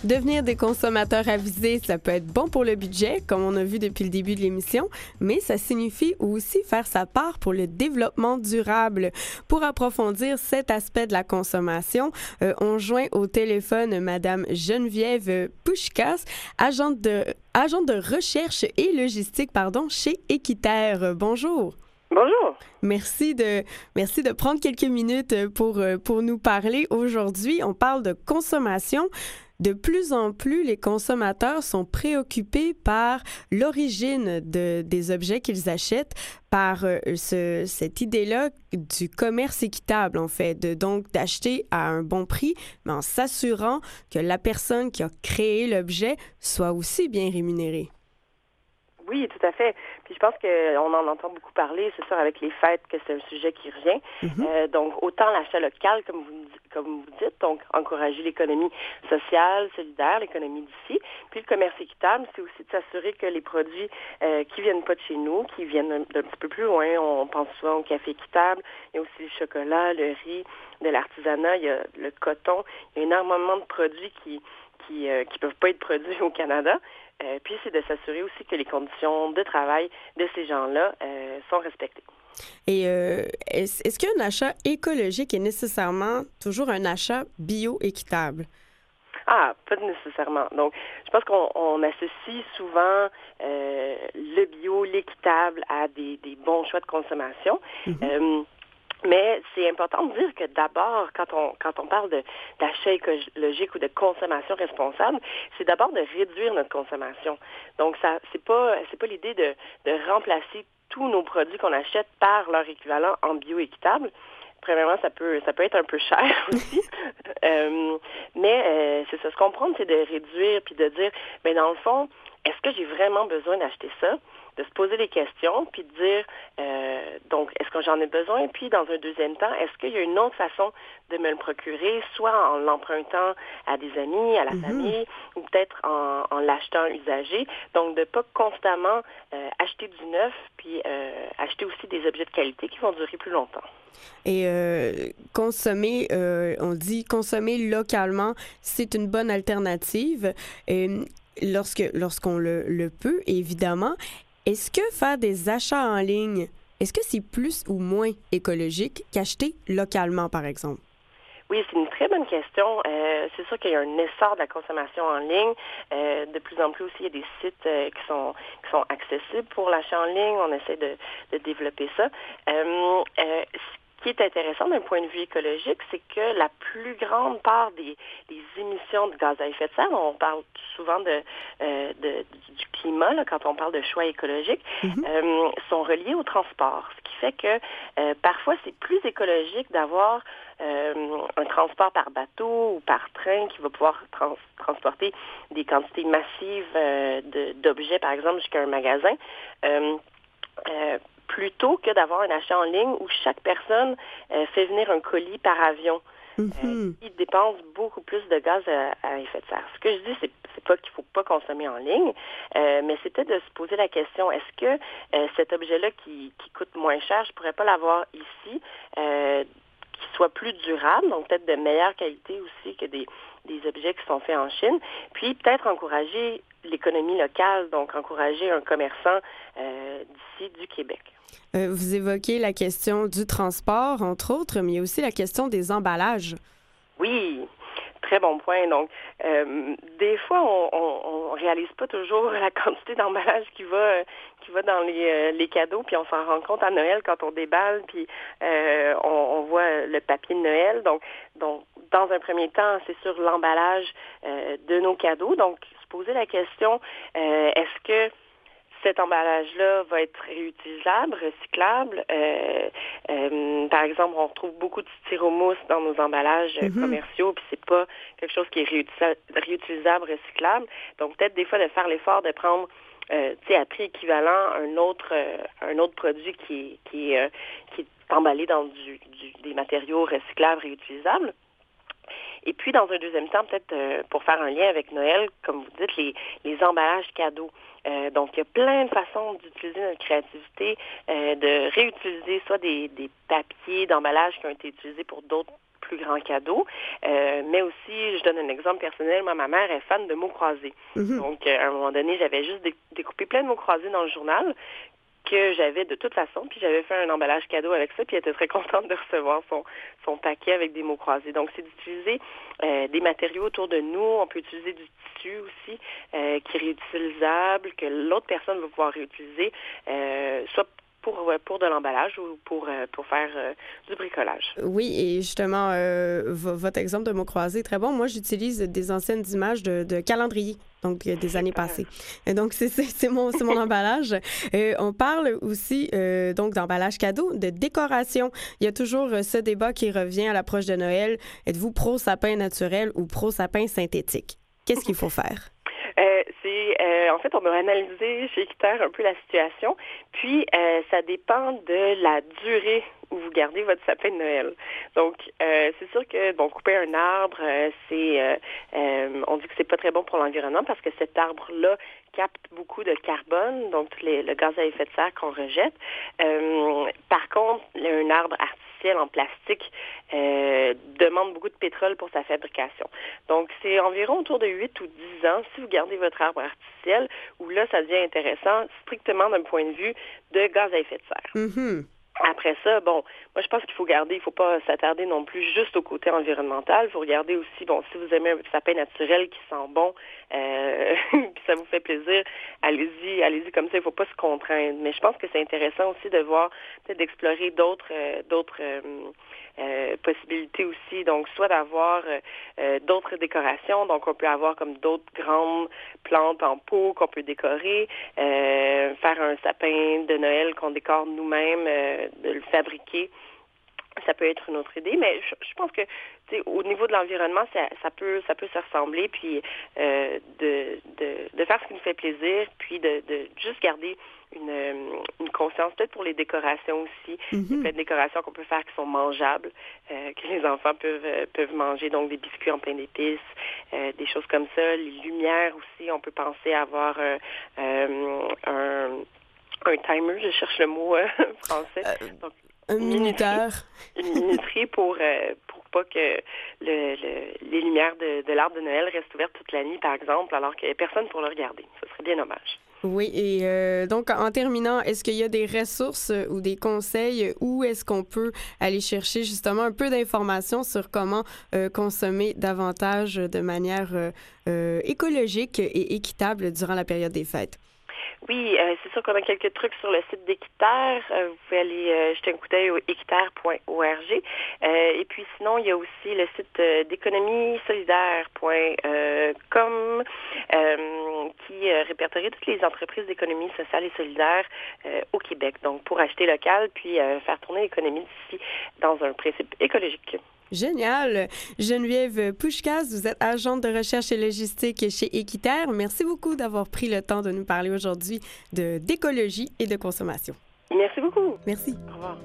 Devenir des consommateurs avisés, ça peut être bon pour le budget, comme on a vu depuis le début de l'émission, mais ça signifie aussi faire sa part pour le développement durable. Pour approfondir cet aspect de la consommation, on joint au téléphone Madame Geneviève Pouchkas, agente de recherche et logistique chez Équiterre. Bonjour. Bonjour. Merci de prendre quelques minutes pour nous parler. Aujourd'hui, on parle de consommation. De plus en plus, les consommateurs sont préoccupés par l'origine des objets qu'ils achètent, par cette idée-là du commerce équitable, en fait, donc d'acheter à un bon prix, mais en s'assurant que la personne qui a créé l'objet soit aussi bien rémunérée. Oui, tout à fait. Puis je pense qu'on en entend beaucoup parler, c'est sûr, avec les fêtes, que c'est un sujet qui revient. Donc, autant l'achat local, comme vous dites, donc encourager l'économie sociale, solidaire, l'économie d'ici. Puis le commerce équitable, c'est aussi de s'assurer que les produits qui viennent pas de chez nous, qui viennent d'un petit peu plus loin, on pense souvent au café équitable, il y a aussi le chocolat, le riz, de l'artisanat, il y a le coton, il y a énormément de produits qui peuvent pas être produits au Canada. Puis c'est de s'assurer aussi que les conditions de travail de ces gens-là sont respectées. Et est-ce qu'un achat écologique est nécessairement toujours un achat bio-équitable? Ah, pas nécessairement. Donc, je pense qu'on associe souvent le bio, l'équitable à des bons choix de consommation. Mais c'est important de dire que d'abord, quand on parle d'achat écologique ou de consommation responsable, c'est d'abord de réduire notre consommation. Donc, ça, c'est pas l'idée de remplacer tous nos produits qu'on achète par leur équivalent en bio-équitable. Premièrement, ça peut être un peu cher aussi. Mais c'est ça. Se comprendre, c'est de réduire puis de dire, mais dans le fond, est-ce que j'ai vraiment besoin d'acheter ça? De se poser des questions, puis de dire, donc, est-ce que j'en ai besoin? Puis, dans un deuxième temps, est-ce qu'il y a une autre façon de me le procurer, soit en l'empruntant à des amis, à la famille, ou peut-être en l'achetant usagé? Donc, de ne pas constamment acheter du neuf, puis acheter aussi des objets de qualité qui vont durer plus longtemps. Et on dit consommer localement, c'est une bonne alternative. Lorsqu'on le peut, évidemment. Est-ce que faire des achats en ligne, est-ce que c'est plus ou moins écologique qu'acheter localement, par exemple? Oui, c'est une très bonne question. C'est sûr qu'il y a un essor de la consommation en ligne. De plus en plus aussi, il y a des sites qui sont accessibles pour l'achat en ligne. On essaie de développer ça. Ce qui est intéressant d'un point de vue écologique, c'est que la plus grande part des émissions de gaz à effet de serre, on parle souvent du climat, là, quand on parle de choix écologiques, sont reliées au transport. Ce qui fait que parfois, c'est plus écologique d'avoir un transport par bateau ou par train qui va pouvoir transporter des quantités massives d'objets, par exemple, jusqu'à un magasin. Plutôt que d'avoir un achat en ligne où chaque personne fait venir un colis par avion qui dépense beaucoup plus de gaz à effet de serre. Ce que je dis, c'est pas qu'il faut pas consommer en ligne, mais c'était de se poser la question, est-ce que cet objet-là qui coûte moins cher, je pourrais pas l'avoir ici, qui soit plus durable, donc peut-être de meilleure qualité aussi que des objets qui sont faits en Chine, puis peut-être encourager l'économie locale, donc encourager un commerçant d'ici, du Québec. Vous évoquez la question du transport, entre autres, mais il y a aussi la question des emballages. Oui, très bon point. Donc, des fois, on réalise pas toujours la quantité d'emballage qui va dans les cadeaux, puis on s'en rend compte à Noël quand on déballe, puis on voit le papier de Noël. Donc, dans un premier temps, c'est sur l'emballage de nos cadeaux. Donc, se poser la question, est-ce que cet emballage-là va être réutilisable, recyclable. Par exemple, on retrouve beaucoup de styromousse dans nos emballages commerciaux, puis c'est pas quelque chose qui est réutilisable, recyclable. Donc, peut-être des fois de faire l'effort de prendre, à prix équivalent, un autre produit qui est emballé dans des matériaux recyclables, réutilisables. Et puis, dans un deuxième temps, peut-être pour faire un lien avec Noël, comme vous dites, les emballages cadeaux. Donc, il y a plein de façons d'utiliser notre créativité, de réutiliser soit des papiers d'emballage qui ont été utilisés pour d'autres plus grand cadeau. Mais aussi, je donne un exemple personnel, moi, ma mère est fan de mots croisés. Donc, à un moment donné, j'avais juste découpé plein de mots croisés dans le journal que j'avais de toute façon, puis j'avais fait un emballage cadeau avec ça, puis elle était très contente de recevoir son paquet avec des mots croisés. Donc, c'est d'utiliser des matériaux autour de nous. On peut utiliser du tissu aussi, qui est réutilisable, que l'autre personne va pouvoir réutiliser, soit pour de l'emballage ou pour faire du bricolage. Oui, et justement, votre exemple de mots croisés est très bon. Moi, j'utilise des anciennes images de calendrier, donc des années passées. Et donc, c'est mon emballage. On parle aussi donc d'emballage cadeau, de décoration. Il y a toujours ce débat qui revient à l'approche de Noël. Êtes-vous pro-sapin naturel ou pro-sapin synthétique? Qu'est-ce qu'il faut faire? En fait, on a analysé chez Équiterre un peu la situation, puis ça dépend de la durée où vous gardez votre sapin de Noël. Donc, c'est sûr que, couper un arbre, on dit que c'est pas très bon pour l'environnement parce que cet arbre-là capte beaucoup de carbone, donc le gaz à effet de serre qu'on rejette. Par contre, un arbre artificiel en plastique demande beaucoup de pétrole pour sa fabrication. Donc, c'est environ autour de 8 ou 10 ans, si vous gardez votre arbre artificiel, où là, ça devient intéressant strictement d'un point de vue de gaz à effet de serre. Mm-hmm. Après ça, moi, je pense qu'il faut faut pas s'attarder non plus juste au côté environnemental. Il faut regarder aussi, si vous aimez un sapin naturel qui sent bon, puis ça vous fait plaisir, allez-y comme ça, il faut pas se contraindre. Mais je pense que c'est intéressant aussi de voir, peut-être d'explorer d'autres possibilités aussi. Donc, soit d'avoir d'autres décorations. Donc, on peut avoir comme d'autres grandes plantes en pot qu'on peut décorer, faire un sapin de Noël qu'on décore nous-mêmes, de le fabriquer. Ça peut être une autre idée, mais je pense que au niveau de l'environnement, ça peut se ressembler, puis de faire ce qui nous fait plaisir, puis de juste garder une conscience peut-être pour les décorations aussi. Il y a plein de décorations qu'on peut faire qui sont mangeables, que les enfants peuvent manger, donc des biscuits en plein d'épices, des choses comme ça. Les lumières aussi, on peut penser à avoir un timer, je cherche le mot français. Donc, un minuteur. Une minuterie pour pas que les lumières de l'arbre de Noël restent ouvertes toute la nuit, par exemple, alors qu'il n'y a personne pour le regarder. Ce serait bien dommage. Oui, et donc, en terminant, est-ce qu'il y a des ressources ou des conseils où est-ce qu'on peut aller chercher justement un peu d'informations sur comment consommer davantage de manière écologique et équitable durant la période des fêtes? Oui, c'est sûr qu'on a quelques trucs sur le site d'Équiterre. Vous pouvez aller jeter un coup d'œil au équiterre.org. Et puis sinon, il y a aussi le site d'économiesolidaire.com qui répertorie toutes les entreprises d'économie sociale et solidaire au Québec. Donc, pour acheter local, puis faire tourner l'économie d'ici dans un principe écologique. Génial. Geneviève Pouchkas, vous êtes agente de recherche et logistique chez Équiterre. Merci beaucoup d'avoir pris le temps de nous parler aujourd'hui d'écologie et de consommation. Merci beaucoup. Merci. Au revoir.